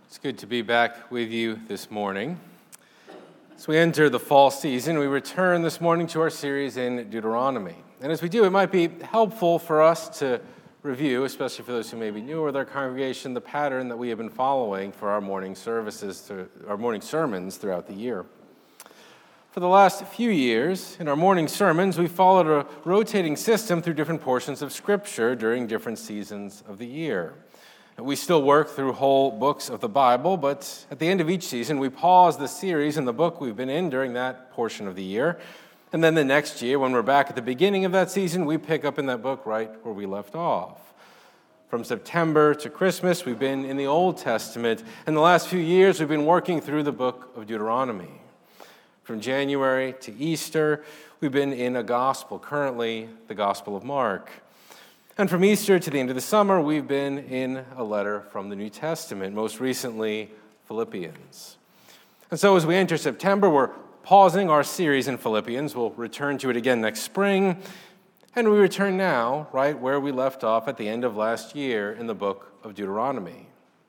It's good to be back with you this morning. As we enter the fall season, we return this morning to our series in Deuteronomy. And as we do, it might be helpful for us to review, especially for those who may be newer with our congregation, the pattern that we have been following for our morning services, our morning sermons throughout the year. For the last few years, in our morning sermons, we followed a rotating system through different portions of Scripture during different seasons of the year. We still work through whole books of the Bible, but at the end of each season, we pause the series in the book we've been in during that portion of the year. And then the next year, when we're back at the beginning of that season, we pick up in that book right where we left off. From September to Christmas, we've been in the Old Testament. And the last few years, we've been working through the book of Deuteronomy. From January to Easter, we've been in a gospel, currently the Gospel of Mark. And from Easter to the end of the summer, we've been in a letter from the New Testament, most recently Philippians. And so as we enter September, we're pausing our series in Philippians. We'll return to it again next spring. And we return now, right where we left off at the end of last year in the book of Deuteronomy.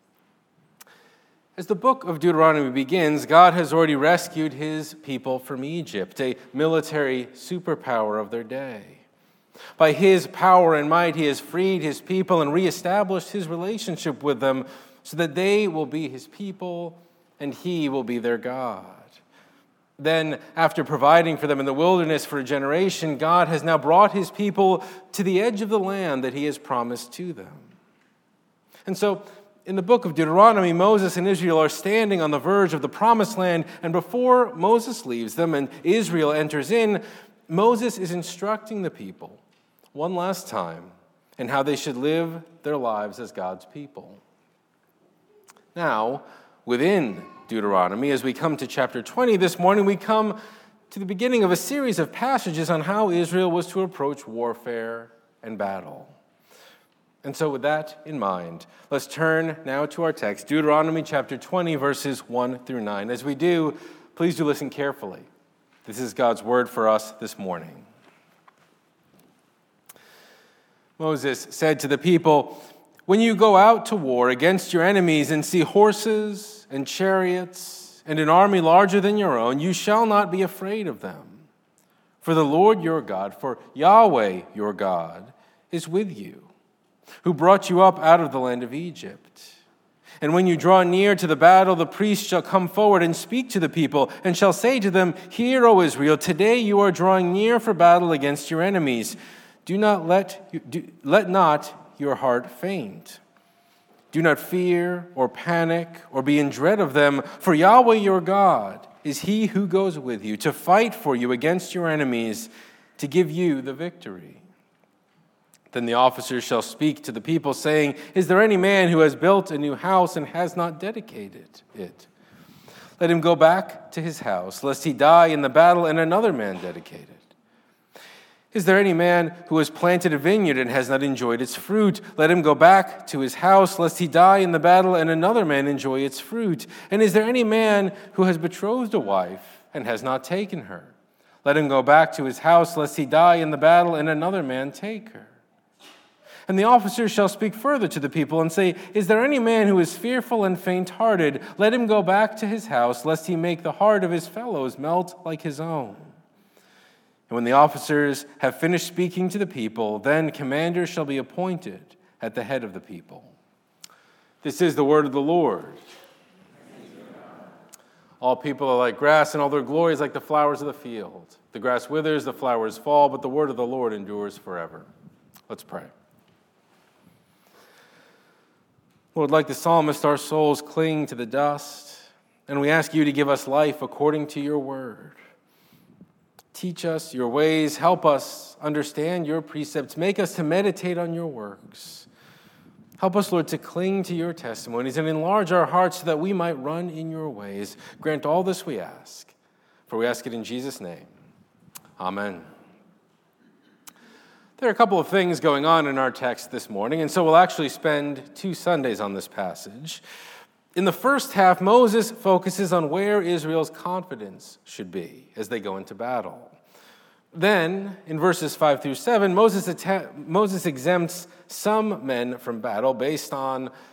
As the book of Deuteronomy begins, God has already rescued his people from Egypt, a military superpower of their day. By his power and might, he has freed his people and reestablished his relationship with them so that they will be his people and he will be their God. Then, after providing for them in the wilderness for a generation, God has now brought his people to the edge of the land that he has promised to them. And so, in the book of Deuteronomy, Moses and Israel are standing on the verge of the promised land, and before Moses leaves them and Israel enters in, Moses is instructing the people one last time in how they should live their lives as God's people. Now, within Deuteronomy, as we come to chapter 20 this morning, we come to the beginning of a series of passages on how Israel was to approach warfare and battle. And so with that in mind, let's turn now to our text, Deuteronomy chapter 20, verses 1 through 9. As we do, please do listen carefully. This is God's word for us this morning. Moses said to the people, "When you go out to war against your enemies and see horses and chariots and an army larger than your own, you shall not be afraid of them. For the Lord your God, for Yahweh your God, is with you, who brought you up out of the land of Egypt. And when you draw near to the battle, the priest shall come forward and speak to the people, and shall say to them, 'Hear, O Israel, today you are drawing near for battle against your enemies. Do not let not your heart faint. Do not fear or panic or be in dread of them, for Yahweh your God is he who goes with you to fight for you against your enemies, to give you the victory.' Then the officers shall speak to the people, saying, 'Is there any man who has built a new house and has not dedicated it? Let him go back to his house, lest he die in the battle and another man dedicate it. Is there any man who has planted a vineyard and has not enjoyed its fruit? Let him go back to his house, lest he die in the battle and another man enjoy its fruit. And is there any man who has betrothed a wife and has not taken her? Let him go back to his house, lest he die in the battle and another man take her.' And the officers shall speak further to the people and say, 'Is there any man who is fearful and faint-hearted? Let him go back to his house, lest he make the heart of his fellows melt like his own.' And when the officers have finished speaking to the people, then commanders shall be appointed at the head of the people." This is the word of the Lord. All people are like grass, and all their glory is like the flowers of the field. The grass withers, the flowers fall, but the word of the Lord endures forever. Let's pray. Lord, like the psalmist, our souls cling to the dust, and we ask you to give us life according to your word. Teach us your ways, help us understand your precepts, make us to meditate on your works. Help us, Lord, to cling to your testimonies and enlarge our hearts so that we might run in your ways. Grant all this, we ask, for we ask it in Jesus' name. Amen. There are a couple of things going on in our text this morning, and so we'll actually spend 2 Sundays on this passage. In the first half, Moses focuses on where Israel's confidence should be as they go into battle. Then, in verses 5 through 7, Moses exempts some men from battle based on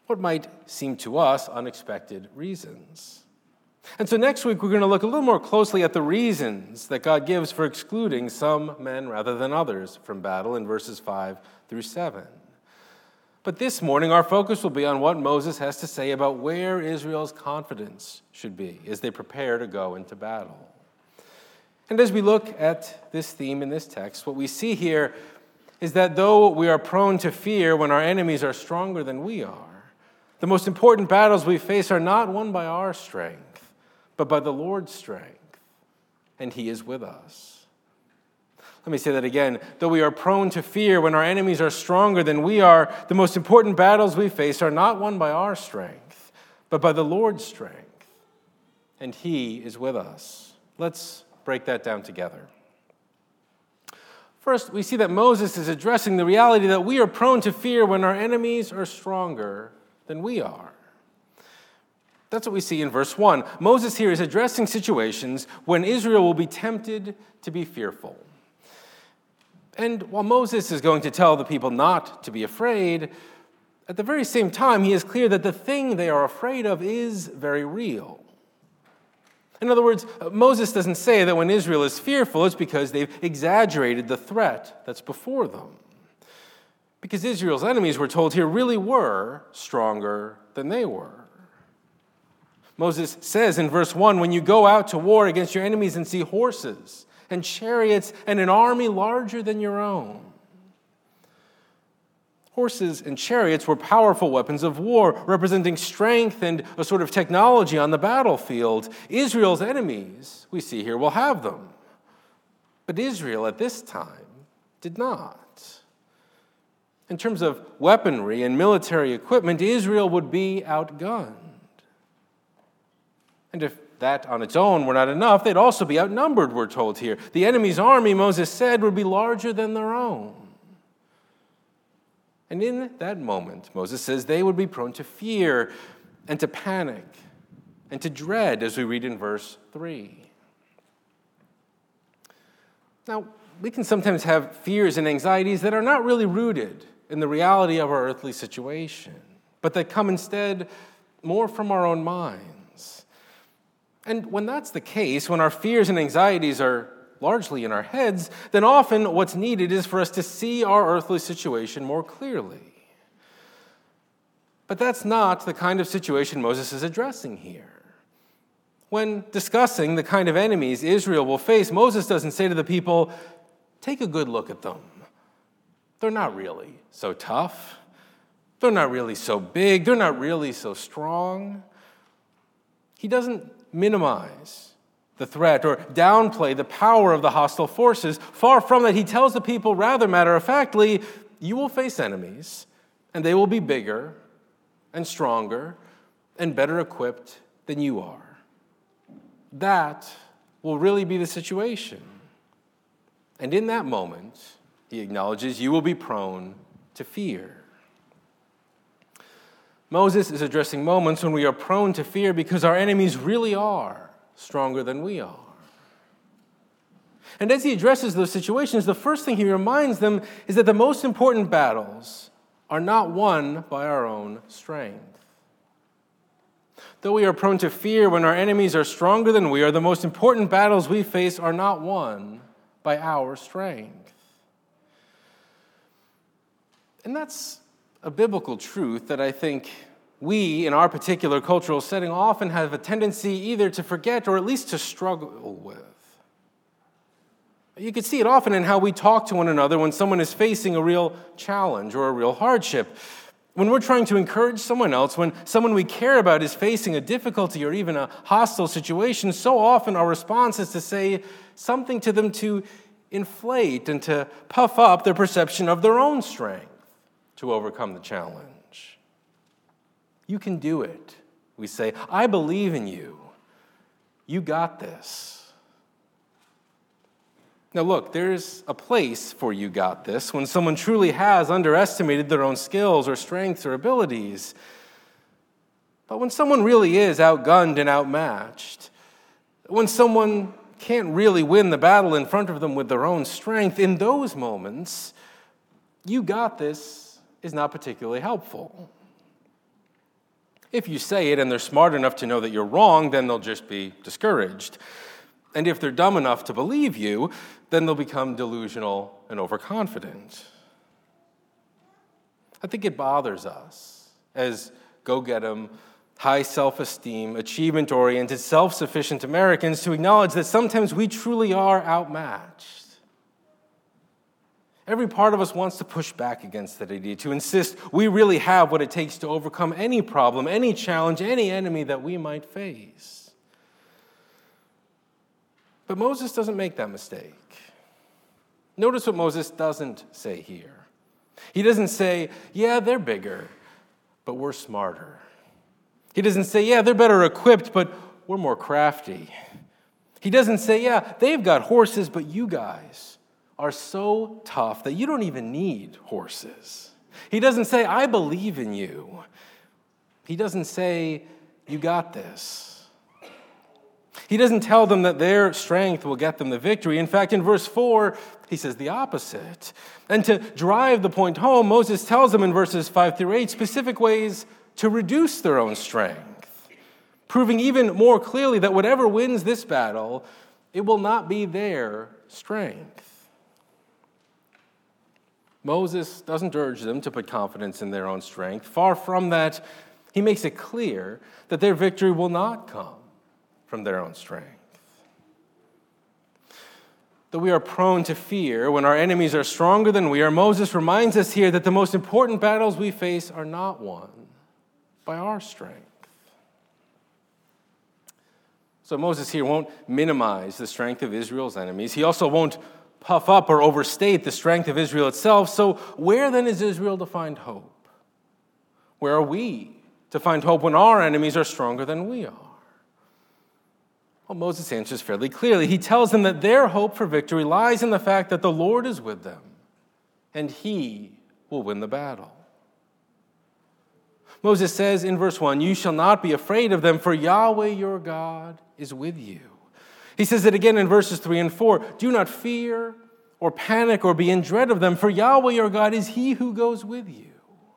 what might seem to us unexpected reasons. And so next week, we're going to look a little more closely at the reasons that God gives for excluding some men rather than others from battle in verses 5 through 7. But this morning, our focus will be on what Moses has to say about where Israel's confidence should be as they prepare to go into battle. And as we look at this theme in this text, what we see here is that though we are prone to fear when our enemies are stronger than we are, the most important battles we face are not won by our strength, but by the Lord's strength, and He is with us. Let me say that again. Though we are prone to fear when our enemies are stronger than we are, the most important battles we face are not won by our strength, but by the Lord's strength, and He is with us. Let's break that down together. First, we see that Moses is addressing the reality that we are prone to fear when our enemies are stronger than we are. That's what we see in verse 1. Moses here is addressing situations when Israel will be tempted to be fearful. And while Moses is going to tell the people not to be afraid, at the very same time, he is clear that the thing they are afraid of is very real. In other words, Moses doesn't say that when Israel is fearful, it's because they've exaggerated the threat that's before them. Because Israel's enemies, we're told here, really were stronger than they were. Moses says in verse 1, when you go out to war against your enemies and see horses and chariots and an army larger than your own. Horses and chariots were powerful weapons of war, representing strength and a sort of technology on the battlefield. Israel's enemies, we see here, will have them. But Israel at this time did not. In terms of weaponry and military equipment, Israel would be outgunned. And if that on its own were not enough, they'd also be outnumbered, we're told here. The enemy's army, Moses said, would be larger than their own. And in that moment, Moses says, they would be prone to fear and to panic and to dread, as we read in verse 3. Now, we can sometimes have fears and anxieties that are not really rooted in the reality of our earthly situation, but that come instead more from our own minds. And when that's the case, when our fears and anxieties are largely in our heads, then often what's needed is for us to see our earthly situation more clearly. But that's not the kind of situation Moses is addressing here. When discussing the kind of enemies Israel will face, Moses doesn't say to the people, take a good look at them. They're not really so tough. They're not really so big. They're not really so strong. He doesn't minimize the threat or downplay the power of the hostile forces. Far from that, he tells the people rather matter-of-factly, you will face enemies, and they will be bigger and stronger and better equipped than you are. That will really be the situation. And in that moment, he acknowledges you will be prone to fear. Moses is addressing moments when we are prone to fear because our enemies really are stronger than we are. And as he addresses those situations, the first thing he reminds them is that the most important battles are not won by our own strength. Though we are prone to fear when our enemies are stronger than we are, the most important battles we face are not won by our strength. And that's a biblical truth that I think we, in our particular cultural setting, often have a tendency either to forget or at least to struggle with. You can see it often in how we talk to one another when someone is facing a real challenge or a real hardship. When we're trying to encourage someone else, when someone we care about is facing a difficulty or even a hostile situation, so often our response is to say something to them to inflate and to puff up their perception of their own strength to overcome the challenge. You can do it, we say. I believe in you. You got this. Now look, there's a place for you got this when someone truly has underestimated their own skills or strengths or abilities. But when someone really is outgunned and outmatched, when someone can't really win the battle in front of them with their own strength, in those moments, you got this is not particularly helpful. If you say it and they're smart enough to know that you're wrong, then they'll just be discouraged. And if they're dumb enough to believe you, then they'll become delusional and overconfident. I think it bothers us as go-get-em, high self-esteem, achievement-oriented, self-sufficient Americans to acknowledge that sometimes we truly are outmatched. Every part of us wants to push back against that idea, to insist we really have what it takes to overcome any problem, any challenge, any enemy that we might face. But Moses doesn't make that mistake. Notice what Moses doesn't say here. He doesn't say, yeah, they're bigger, but we're smarter. He doesn't say, yeah, they're better equipped, but we're more crafty. He doesn't say, yeah, they've got horses, but you guys are so tough that you don't even need horses. He doesn't say, I believe in you. He doesn't say, you got this. He doesn't tell them that their strength will get them the victory. In fact, in verse 4, he says the opposite. And to drive the point home, Moses tells them in verses 5 through 8 specific ways to reduce their own strength, proving even more clearly that whatever wins this battle, it will not be their strength. Moses doesn't urge them to put confidence in their own strength. Far from that, he makes it clear that their victory will not come from their own strength. Though we are prone to fear when our enemies are stronger than we are, Moses reminds us here that the most important battles we face are not won by our strength. So Moses here won't minimize the strength of Israel's enemies. He also won't puff up or overstate the strength of Israel itself. So where then is Israel to find hope? Where are we to find hope when our enemies are stronger than we are? Well, Moses answers fairly clearly. He tells them that their hope for victory lies in the fact that the Lord is with them, and he will win the battle. Moses says in verse 1, you shall not be afraid of them, for Yahweh your God is with you. He says it again in verses 3 and 4, do not fear or panic or be in dread of them, for Yahweh your God is he who goes with you.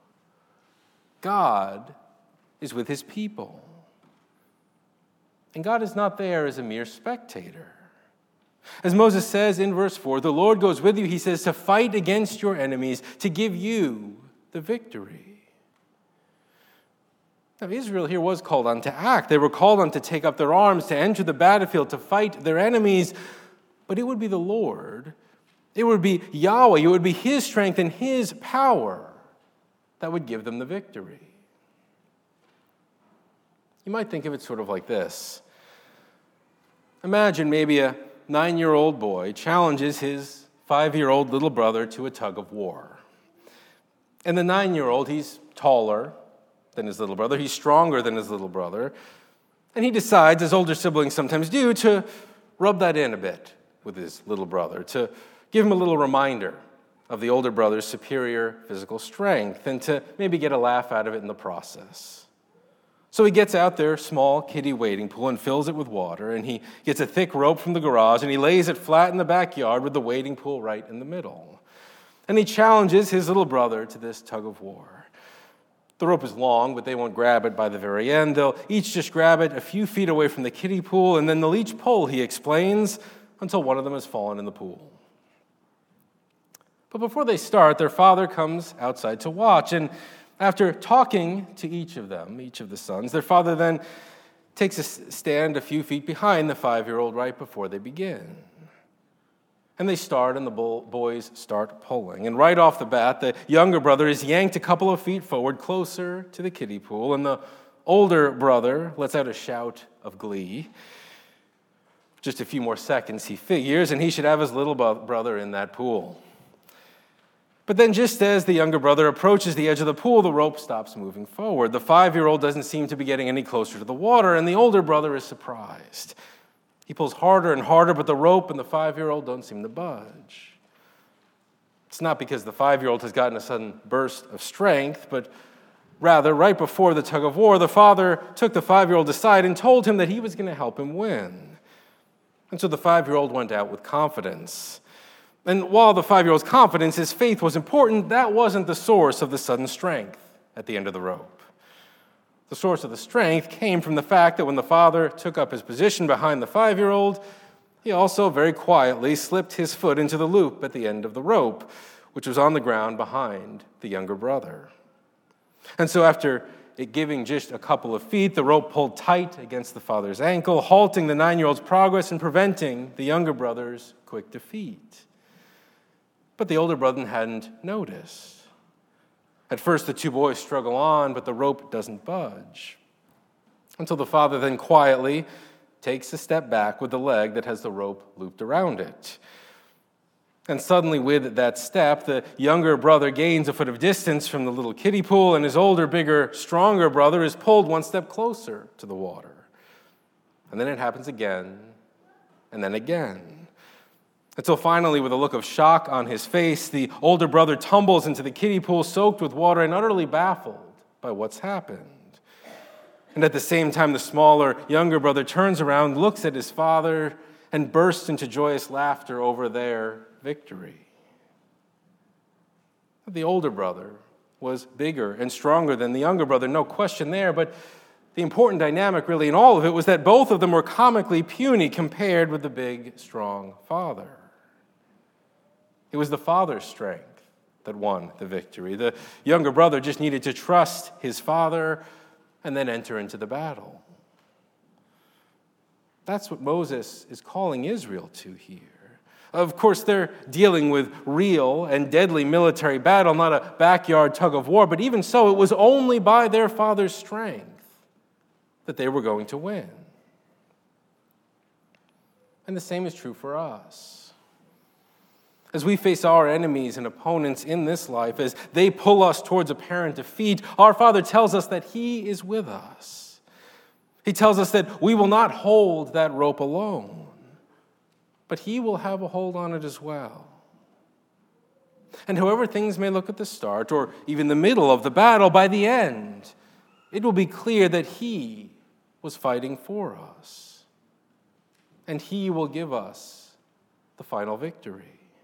God is with his people. And God is not there as a mere spectator. As Moses says in verse 4, the Lord goes with you, he says, to fight against your enemies, to give you the victory. Now, Israel here was called on to act. They were called on to take up their arms, to enter the battlefield, to fight their enemies. But it would be the Lord, it would be Yahweh, it would be his strength and his power that would give them the victory. You might think of it sort of like this. Imagine maybe a 9-year-old boy challenges his 5-year-old little brother to a tug of war. And the 9-year-old, he's taller than his little brother. He's stronger than his little brother. And he decides, as older siblings sometimes do, to rub that in a bit with his little brother, to give him a little reminder of the older brother's superior physical strength, and to maybe get a laugh out of it in the process. So he gets out their small kiddie wading pool and fills it with water, and he gets a thick rope from the garage, and he lays it flat in the backyard with the wading pool right in the middle. And he challenges his little brother to this tug of war. The rope is long, but they won't grab it by the very end. They'll each just grab it a few feet away from the kiddie pool, and then they'll each pull, he explains, until one of them has fallen in the pool. But before they start, their father comes outside to watch, and after talking to each of them, each of the sons, their father then takes a stand a few feet behind the 5-year-old right before they begin. And they start, and the boys start pulling. And right off the bat, the younger brother is yanked a couple of feet forward, closer to the kiddie pool, and the older brother lets out a shout of glee. Just a few more seconds, he figures, and he should have his little brother in that pool. But then just as the younger brother approaches the edge of the pool, the rope stops moving forward. The 5-year-old doesn't seem to be getting any closer to the water, and the older brother is surprised. He pulls harder and harder, but the rope and the 5-year-old don't seem to budge. It's not because the 5-year-old has gotten a sudden burst of strength, but rather, right before the tug of war, the father took the 5-year-old aside and told him that he was going to help him win. And so the 5-year-old went out with confidence. And while the 5-year-old's confidence, his faith was important, that wasn't the source of the sudden strength at the end of the rope. The source of the strength came from the fact that when the father took up his position behind the 5-year-old, he also very quietly slipped his foot into the loop at the end of the rope, which was on the ground behind the younger brother. And so after it giving just a couple of feet, the rope pulled tight against the father's ankle, halting the 9-year-old's progress and preventing the younger brother's quick defeat. But the older brother hadn't noticed. At first, the two boys struggle on, but the rope doesn't budge, until the father then quietly takes a step back with the leg that has the rope looped around it. And suddenly, with that step, the younger brother gains a foot of distance from the little kiddie pool, and his older, bigger, stronger brother is pulled one step closer to the water. And then it happens again, and then again. Until finally, with a look of shock on his face, the older brother tumbles into the kiddie pool soaked with water and utterly baffled by what's happened. And at the same time, the smaller, younger brother turns around, looks at his father, and bursts into joyous laughter over their victory. The older brother was bigger and stronger than the younger brother, no question there, but the important dynamic really in all of it was that both of them were comically puny compared with the big, strong father. It was the father's strength that won the victory. The younger brother just needed to trust his father and then enter into the battle. That's what Moses is calling Israel to here. Of course, they're dealing with real and deadly military battle, not a backyard tug of war, but even so, it was only by their father's strength that they were going to win. And the same is true for us. As we face our enemies and opponents in this life, as they pull us towards apparent defeat, our Father tells us that He is with us. He tells us that we will not hold that rope alone, but He will have a hold on it as well. And however things may look at the start, or even the middle of the battle, by the end, it will be clear that He was fighting for us, and He will give us the final victory.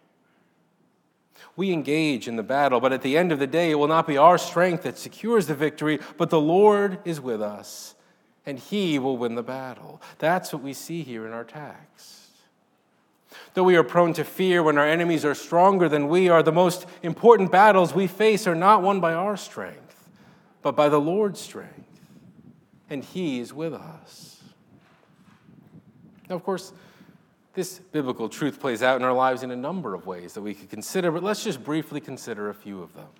We engage in the battle, but at the end of the day, it will not be our strength that secures the victory, but the Lord is with us, and He will win the battle. That's what we see here in our text. Though we are prone to fear when our enemies are stronger than we are, the most important battles we face are not won by our strength, but by the Lord's strength, and He is with us. Now, of course, this biblical truth plays out in our lives in a number of ways that we could consider, but let's just briefly consider a few of them.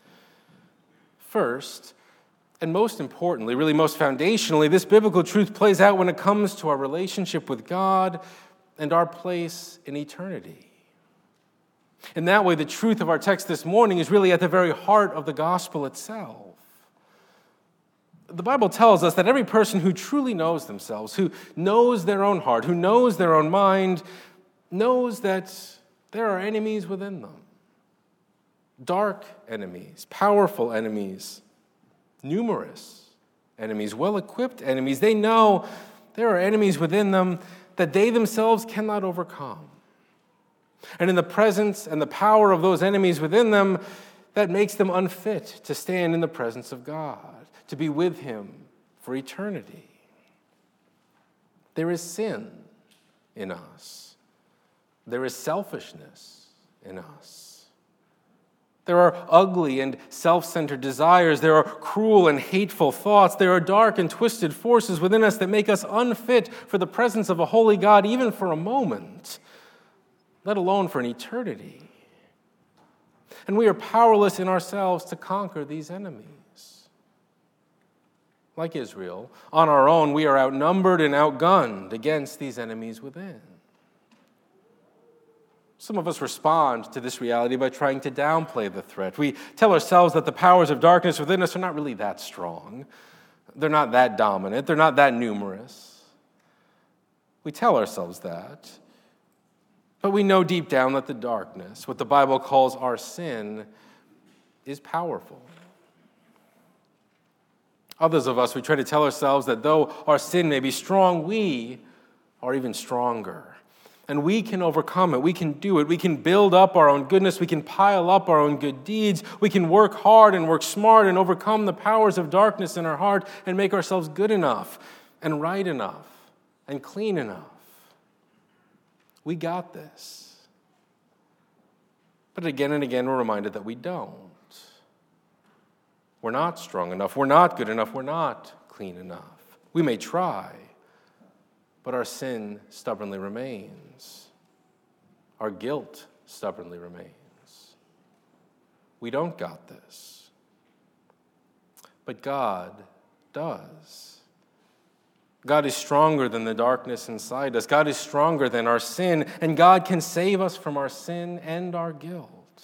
First, and most importantly, really most foundationally, this biblical truth plays out when it comes to our relationship with God and our place in eternity. In that way, the truth of our text this morning is really at the very heart of the gospel itself. The Bible tells us that every person who truly knows themselves, who knows their own heart, who knows their own mind, knows that there are enemies within them. Dark enemies, powerful enemies, numerous enemies, well-equipped enemies. They know there are enemies within them that they themselves cannot overcome. And in the presence and the power of those enemies within them, that makes them unfit to stand in the presence of God, to be with Him for eternity. There is sin in us. There is selfishness in us. There are ugly and self-centered desires. There are cruel and hateful thoughts. There are dark and twisted forces within us that make us unfit for the presence of a holy God, even for a moment, let alone for an eternity. And we are powerless in ourselves to conquer these enemies. Like Israel, on our own, we are outnumbered and outgunned against these enemies within. Some of us respond to this reality by trying to downplay the threat. We tell ourselves that the powers of darkness within us are not really that strong. They're not that dominant. They're not that numerous. We tell ourselves that. But we know deep down that the darkness, what the Bible calls our sin, is powerful. Others of us, we try to tell ourselves that though our sin may be strong, we are even stronger. And we can overcome it. We can do it. We can build up our own goodness. We can pile up our own good deeds. We can work hard and work smart and overcome the powers of darkness in our heart and make ourselves good enough and right enough and clean enough. We got this. But again and again, we're reminded that we don't. We're not strong enough. We're not good enough. We're not clean enough. We may try, but our sin stubbornly remains. Our guilt stubbornly remains. We don't got this. But God does. God is stronger than the darkness inside us. God is stronger than our sin, and God can save us from our sin and our guilt.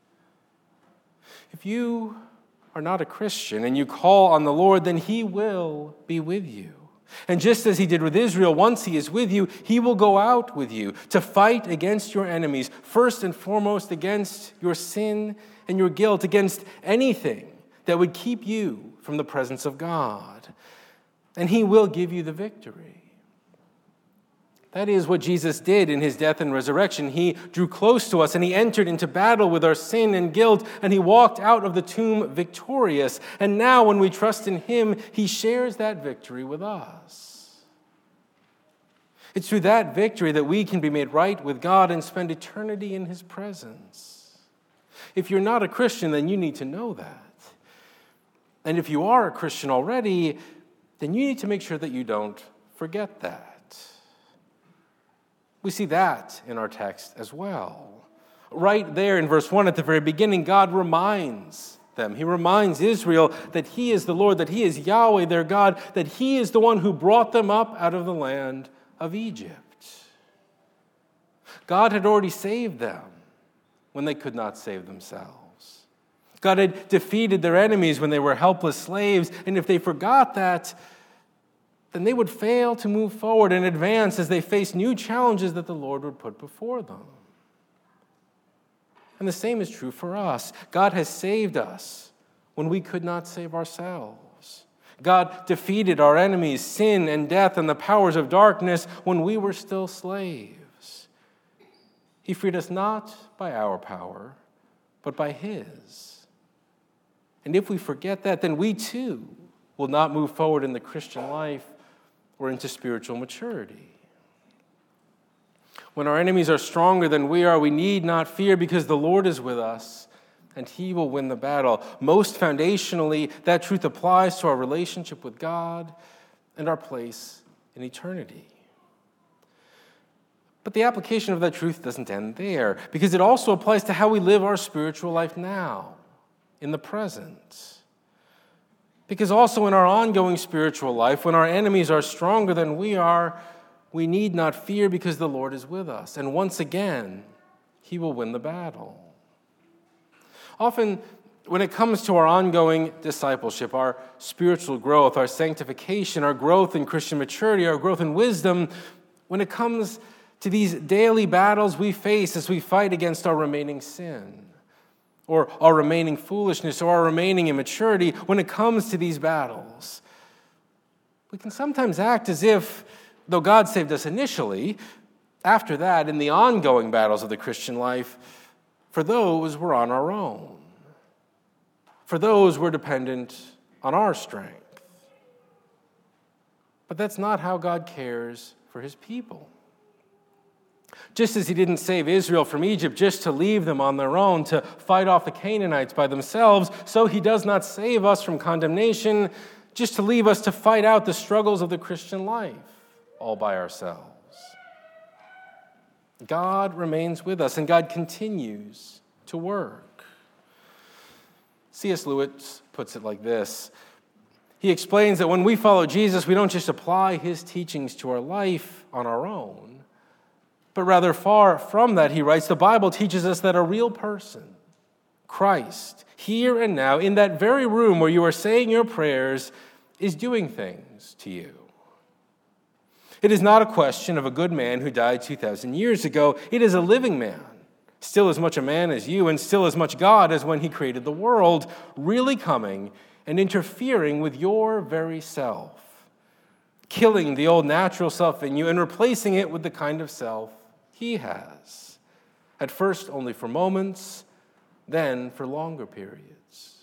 If you are not a Christian and you call on the Lord, then He will be with you. And just as He did with Israel, once He is with you, He will go out with you to fight against your enemies, first and foremost against your sin and your guilt, against anything that would keep you from the presence of God. And He will give you the victory. That is what Jesus did in His death and resurrection. He drew close to us and He entered into battle with our sin and guilt, and He walked out of the tomb victorious. And now when we trust in Him, He shares that victory with us. It's through that victory that we can be made right with God and spend eternity in His presence. If you're not a Christian, then you need to know that. And if you are a Christian already, then you need to make sure that you don't forget that. We see that in our text as well. Right there in verse 1 at the very beginning, God reminds them. He reminds Israel that He is the Lord, that He is Yahweh, their God, that He is the one who brought them up out of the land of Egypt. God had already saved them when they could not save themselves. God had defeated their enemies when they were helpless slaves, and if they forgot that, then they would fail to move forward and advance as they face new challenges that the Lord would put before them. And the same is true for us. God has saved us when we could not save ourselves. God defeated our enemies, sin and death and the powers of darkness when we were still slaves. He freed us not by our power, but by His. And if we forget that, then we too will not move forward in the Christian life or into spiritual maturity. When our enemies are stronger than we are, we need not fear because the Lord is with us and He will win the battle. Most foundationally, that truth applies to our relationship with God and our place in eternity. But the application of that truth doesn't end there, because it also applies to how we live our spiritual life now, in the present. Because also in our ongoing spiritual life, when our enemies are stronger than we are, we need not fear because the Lord is with us. And once again, He will win the battle. Often, when it comes to our ongoing discipleship, our spiritual growth, our sanctification, our growth in Christian maturity, our growth in wisdom, when it comes to these daily battles we face as we fight against our remaining sin, or our remaining foolishness, or our remaining immaturity, when it comes to these battles, we can sometimes act as if, though God saved us initially, after that, in the ongoing battles of the Christian life, for those we're on our own. For those we're dependent on our strength. But that's not how God cares for His people. Just as He didn't save Israel from Egypt just to leave them on their own to fight off the Canaanites by themselves, so He does not save us from condemnation just to leave us to fight out the struggles of the Christian life all by ourselves. God remains with us, and God continues to work. C.S. Lewis puts it like this. He explains that when we follow Jesus, we don't just apply His teachings to our life on our own, but rather far from that, he writes, the Bible teaches us that a real person, Christ, here and now, in that very room where you are saying your prayers, is doing things to you. It is not a question of a good man who died 2,000 years ago. It is a living man, still as much a man as you and still as much God as when He created the world, really coming and interfering with your very self, killing the old natural self in you and replacing it with the kind of self He has. At first only for moments, then for longer periods.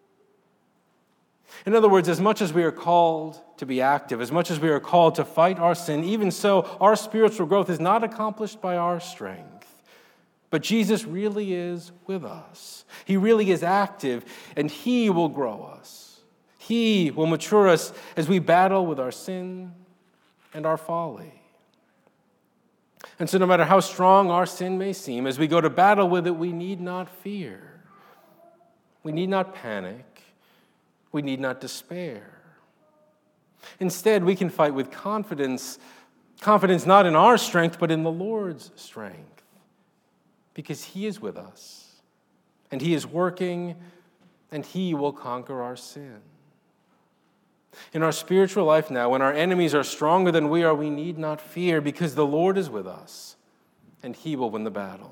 In other words, as much as we are called to be active, as much as we are called to fight our sin, even so, our spiritual growth is not accomplished by our strength. But Jesus really is with us. He really is active, and He will grow us. He will mature us as we battle with our sin and our folly. And so no matter how strong our sin may seem, as we go to battle with it, we need not fear. We need not panic. We need not despair. Instead, we can fight with confidence not in our strength, but in the Lord's strength, because He is with us, and He is working, and He will conquer our sin. In our spiritual life now, when our enemies are stronger than we are, we need not fear, because the Lord is with us, and He will win the battle.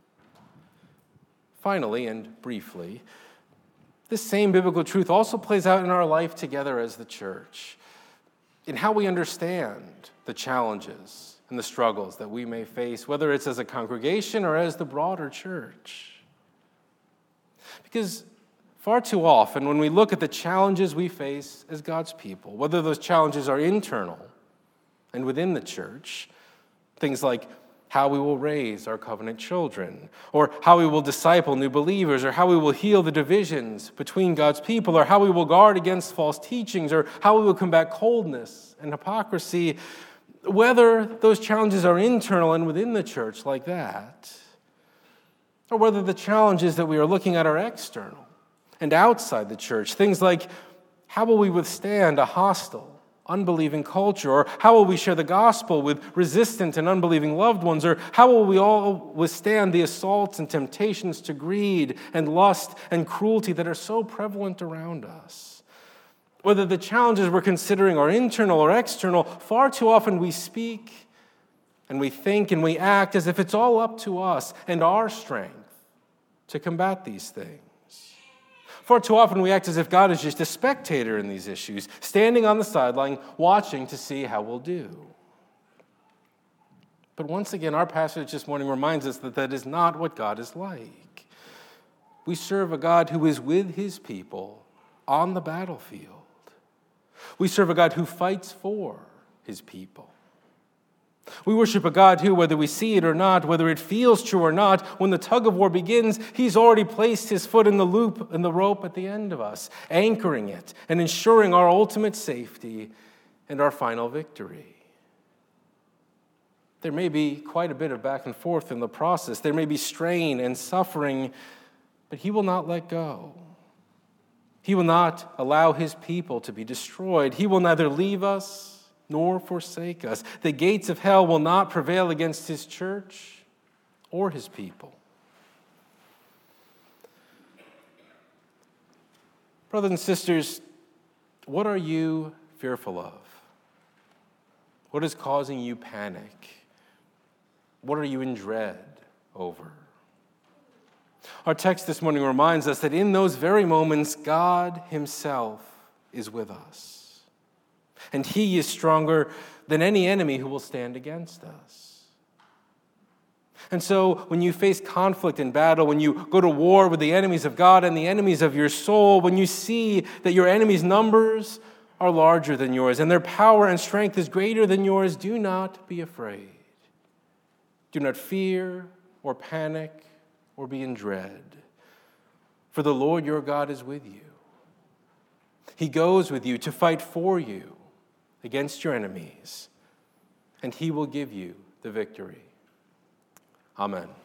Finally, and briefly, this same biblical truth also plays out in our life together as the church, in how we understand the challenges and the struggles that we may face, whether it's as a congregation or as the broader church. Because far too often, when we look at the challenges we face as God's people, whether those challenges are internal and within the church, things like how we will raise our covenant children, or how we will disciple new believers, or how we will heal the divisions between God's people, or how we will guard against false teachings, or how we will combat coldness and hypocrisy, whether those challenges are internal and within the church like that, or whether the challenges that we are looking at are external and outside the church, things like how will we withstand a hostile, unbelieving culture, or how will we share the gospel with resistant and unbelieving loved ones, or how will we all withstand the assaults and temptations to greed and lust and cruelty that are so prevalent around us. Whether the challenges we're considering are internal or external, far too often we speak and we think and we act as if it's all up to us and our strength to combat these things. Far too often we act as if God is just a spectator in these issues, standing on the sideline, watching to see how we'll do. But once again, our passage this morning reminds us that that is not what God is like. We serve a God who is with His people on the battlefield. We serve a God who fights for His people. We worship a God who, whether we see it or not, whether it feels true or not, when the tug of war begins, He's already placed His foot in the loop and the rope at the end of us, anchoring it and ensuring our ultimate safety and our final victory. There may be quite a bit of back and forth in the process. There may be strain and suffering, but He will not let go. He will not allow His people to be destroyed. He will neither leave us nor forsake us. The gates of hell will not prevail against His church or His people. Brothers and sisters, what are you fearful of? What is causing you panic? What are you in dread over? Our text this morning reminds us that in those very moments, God Himself is with us. And He is stronger than any enemy who will stand against us. And so when you face conflict and battle, when you go to war with the enemies of God and the enemies of your soul, when you see that your enemies' numbers are larger than yours and their power and strength is greater than yours, do not be afraid. Do not fear or panic or be in dread. For the Lord your God is with you. He goes with you to fight for you against your enemies, and He will give you the victory. Amen.